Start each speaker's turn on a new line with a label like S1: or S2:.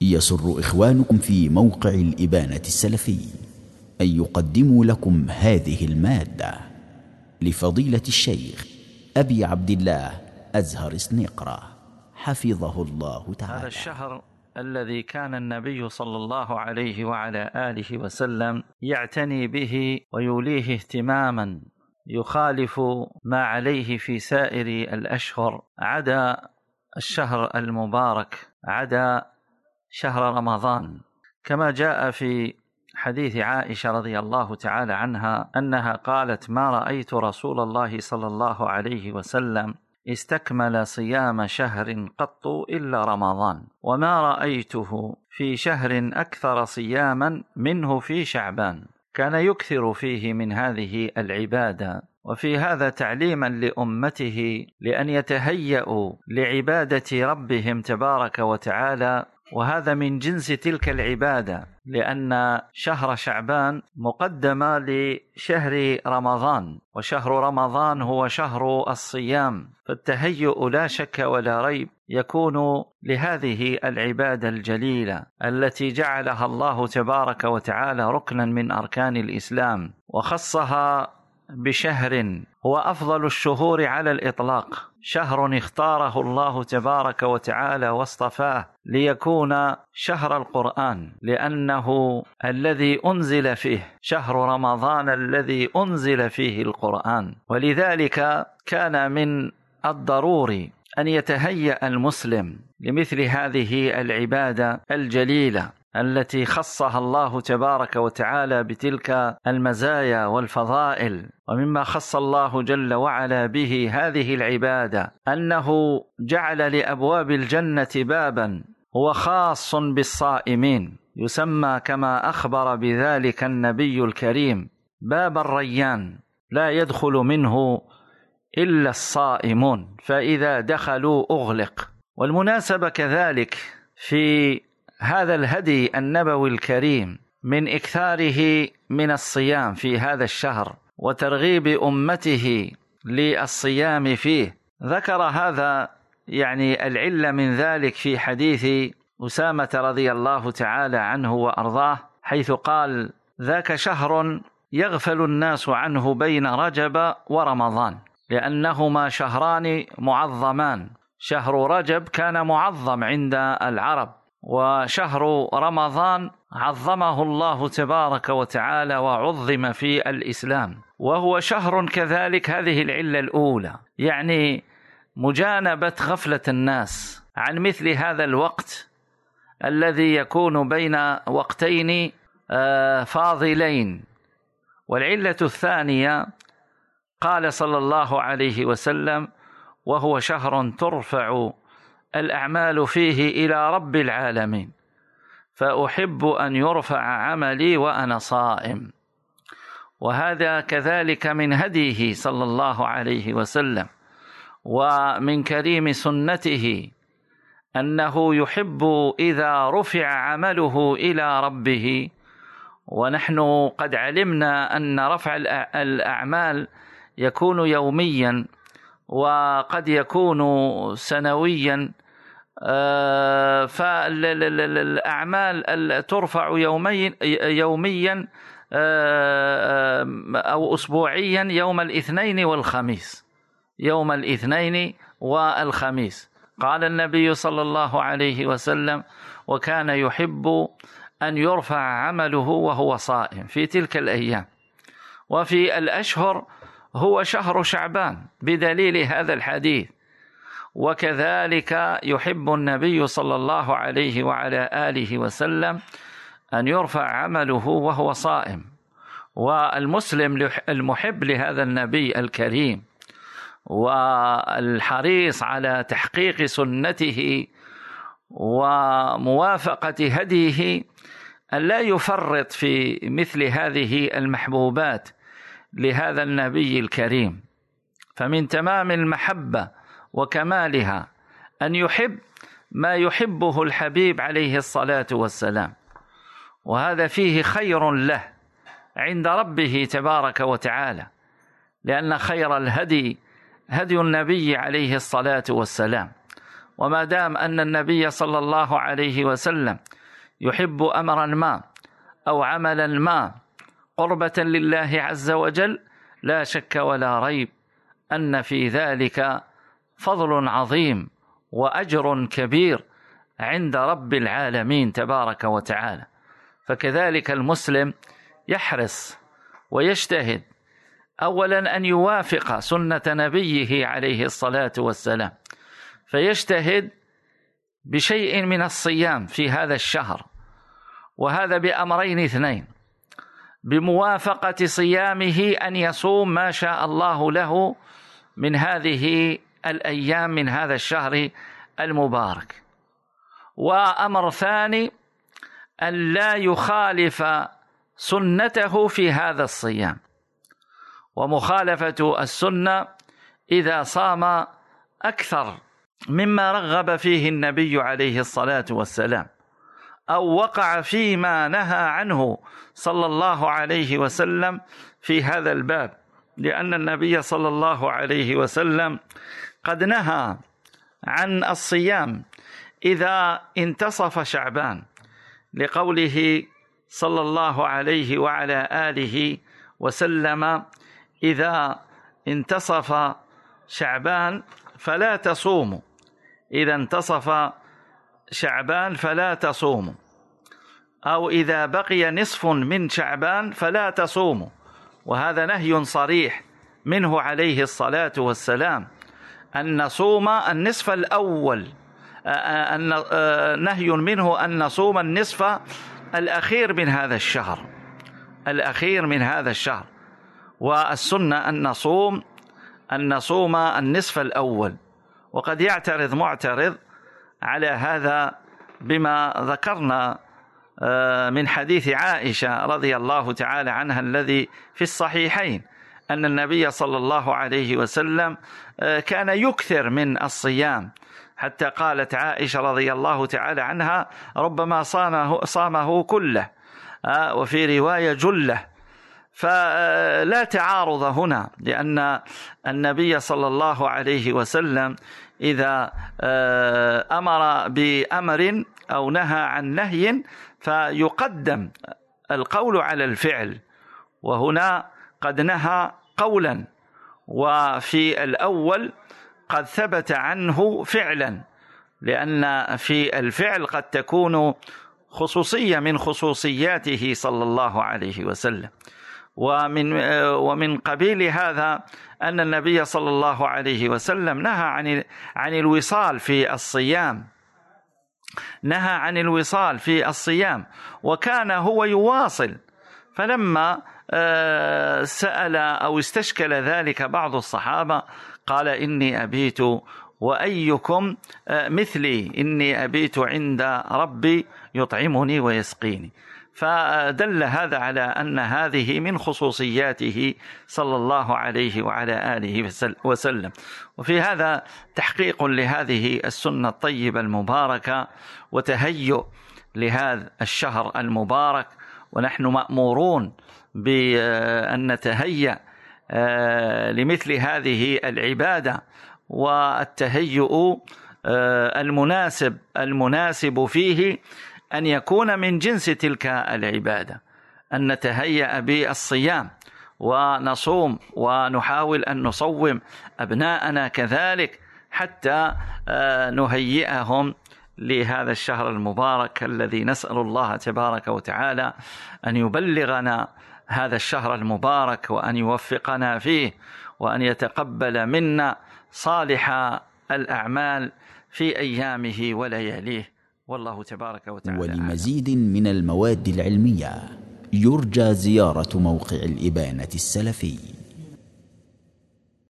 S1: يسر إخوانكم في موقع الإبانة السلفي أن يقدموا لكم هذه المادة لفضيلة الشيخ أبي عبد الله أزهر سنيقرة حفظه الله تعالى.
S2: هذا الشهر الذي كان النبي صلى الله عليه وعلى آله وسلم يعتني به ويوليه اهتماما يخالف ما عليه في سائر الأشهر، عدا الشهر المبارك، عدا شهر رمضان، كما جاء في حديث عائشة رضي الله تعالى عنها أنها قالت: ما رأيت رسول الله صلى الله عليه وسلم استكمل صيام شهر قط إلا رمضان، وما رأيته في شهر أكثر صياما منه في شعبان، كان يكثر فيه من هذه العبادة. وفي هذا تعليما لأمته لأن يتهيأوا لعبادة ربهم تبارك وتعالى، وهذا من جنس تلك العبادة، لأن شهر شعبان مقدم لشهر رمضان، وشهر رمضان هو شهر الصيام، فالتهيؤ لا شك ولا ريب يكون لهذه العبادة الجليلة التي جعلها الله تبارك وتعالى ركنا من أركان الإسلام، وخصها بشهر هو أفضل الشهور على الإطلاق، شهر اختاره الله تبارك وتعالى واصطفاه ليكون شهر القرآن، لأنه الذي أنزل فيه، شهر رمضان الذي أنزل فيه القرآن. ولذلك كان من الضروري أن يتهيأ المسلم لمثل هذه العبادة الجليلة التي خصها الله تبارك وتعالى بتلك المزايا والفضائل. ومما خص الله جل وعلا به هذه العبادة أنه جعل لأبواب الجنة بابا هو خاص بالصائمين، يسمى كما أخبر بذلك النبي الكريم باب الريان، لا يدخل منه إلا الصائمون، فإذا دخلوا أغلق. والمناسبة كذلك في هذا الهدي النبوي الكريم من إكثاره من الصيام في هذا الشهر وترغيب أمته للصيام فيه، ذكر هذا العلة من ذلك في حديث أسامة رضي الله تعالى عنه وأرضاه، حيث قال: ذاك شهر يغفل الناس عنه بين رجب ورمضان، لأنهما شهران معظمان، شهر رجب كان معظم عند العرب، وشهر رمضان عظمه الله تبارك وتعالى وعظم في الإسلام، وهو شهر كذلك. هذه العلة الأولى، مجانبة غفلة الناس عن مثل هذا الوقت الذي يكون بين وقتين فاضلين. والعلة الثانية قال صلى الله عليه وسلم: وهو شهر ترفع الأعمال فيه إلى رب العالمين، فأحب أن يرفع عملي وأنا صائم. وهذا كذلك من هديه صلى الله عليه وسلم، ومن كريم سنته أنه يحب إذا رفع عمله إلى ربه. ونحن قد علمنا أن رفع الأعمال يكون يوميا وقد يكون سنويا، فالأعمال ترفع يوميا أو أسبوعيا يوم الاثنين والخميس، يوم الاثنين والخميس. قال النبي صلى الله عليه وسلم: وكان يحب أن يرفع عمله وهو صائم في تلك الأيام. وفي الأشهر هو شهر شعبان بدليل هذا الحديث. وكذلك يحب النبي صلى الله عليه وعلى آله وسلم أن يرفع عمله وهو صائم. والمسلم المحب لهذا النبي الكريم والحريص على تحقيق سنته وموافقة هديه أن لا يفرط في مثل هذه المحبوبات لهذا النبي الكريم. فمن تمام المحبة وكمالها أن يحب ما يحبه الحبيب عليه الصلاة والسلام، وهذا فيه خير له عند ربه تبارك وتعالى، لأن خير الهدي هدي النبي عليه الصلاة والسلام، وما دام أن النبي صلى الله عليه وسلم يحب أمرا ما أو عملا ما قربة لله عز وجل، لا شك ولا ريب أن في ذلك فضل عظيم وأجر كبير عند رب العالمين تبارك وتعالى. فكذلك المسلم يحرص ويجتهد أولا أن يوافق سنة نبيه عليه الصلاة والسلام، فيجتهد بشيء من الصيام في هذا الشهر، وهذا بأمرين اثنين: بموافقة صيامه أن يصوم ما شاء الله له من هذه الأيام من هذا الشهر المبارك، وأمر ثاني أن لا يخالف سنته في هذا الصيام. ومخالفة السنة إذا صام أكثر مما رغب فيه النبي عليه الصلاة والسلام، أو وقع فيما نهى عنه صلى الله عليه وسلم في هذا الباب، لأن النبي صلى الله عليه وسلم قد نهى عن الصيام إذا انتصف شعبان، لقوله صلى الله عليه وعلى آله وسلم: إذا انتصف شعبان فلا تصوموا، إذا انتصف شعبان فلا تصوموا، أو إذا بقي نصف من شعبان فلا تصوموا. وهذا نهي صريح منه عليه الصلاة والسلام أن نصوم النصف الأول، نهي منه أن نصوم النصف الأخير من هذا الشهر، الأخير من هذا الشهر. والسنة أن نصوم النصف الأول. وقد يعترض معترض على هذا بما ذكرنا من حديث عائشة رضي الله تعالى عنها الذي في الصحيحين، أن النبي صلى الله عليه وسلم كان يكثر من الصيام، حتى قالت عائشة رضي الله تعالى عنها: ربما صامه كله، وفي رواية جله. فلا تعارض هنا، لأن النبي صلى الله عليه وسلم إذا أمر بأمر أو نهى عن نهي فيقدم القول على الفعل، وهنا قد نهى قولا، وفي الأول قد ثبت عنه فعلا، لأن في الفعل قد تكون خصوصية من خصوصياته صلى الله عليه وسلم. ومن قبيل هذا أن النبي صلى الله عليه وسلم نهى عن الوصال في الصيام، نهى عن الوصال في الصيام، وكان هو يواصل. فلما سأل أو استشكل ذلك بعض الصحابة قال: إني أبيت وأيكم مثلي، إني أبيت عند ربي يطعمني ويسقيني. فدل هذا على أن هذه من خصوصياته صلى الله عليه وعلى آله وسلم. وفي هذا تحقيق لهذه السنة الطيبة المباركة وتهيؤ لهذا الشهر المبارك، ونحن مأمورون بأن نتهيأ لمثل هذه العبادة، والتهيؤ المناسب فيه أن يكون من جنس تلك العبادة، أن نتهيأ بالصيام ونصوم ونحاول أن نصوم أبناءنا كذلك، حتى نهيئهم لهذا الشهر المبارك الذي نسأل الله تبارك وتعالى أن يبلغنا هذا الشهر المبارك، وأن يوفقنا فيه، وأن يتقبل منا صالح الأعمال في أيامه ولياليه، والله تبارك وتعالى.
S1: ولمزيد من المواد العلمية يرجى زيارة موقع الإبانة السلفي.